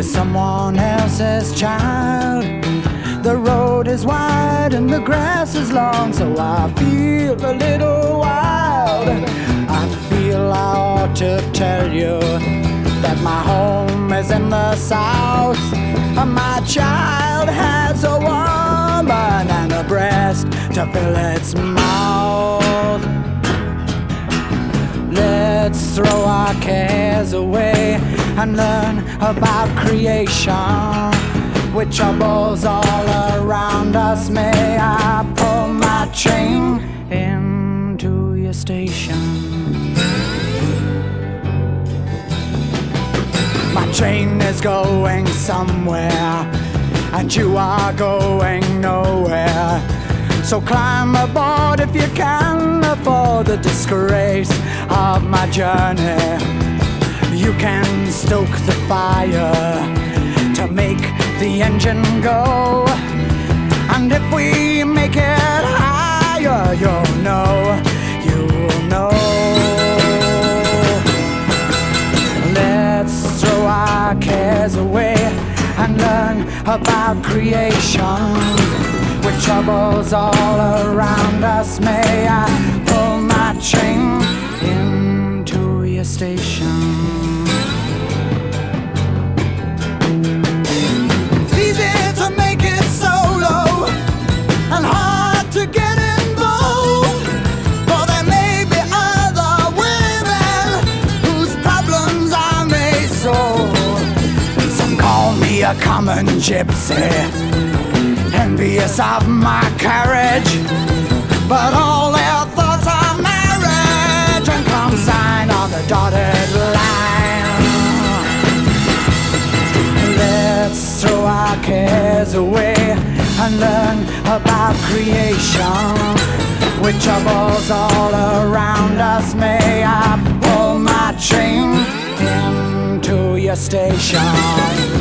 with someone else's child. The road is wide and the grass is long, so I feel a little wild. I feel I ought to tell you that my home is in the south. My child has a woman and a breast to fill its mouth. Let's throw our cares away and learn about creation. With troubles all around us, may I pull my train into your station? My train is going somewhere, and you are going nowhere. So climb aboard if you can afford the disgrace of my journey. You can stoke the fire to make the engine go, and if we make it higher, you'll know, you'll know. Let's throw our cares away and learn about creation. With troubles all around us, may I pull my train into your station? A common gypsy, envious of my courage, but all their thoughts are marriage and come sign on the dotted line. Let's throw our cares away and learn about creation. With troubles all around us, may I pull my train into your station?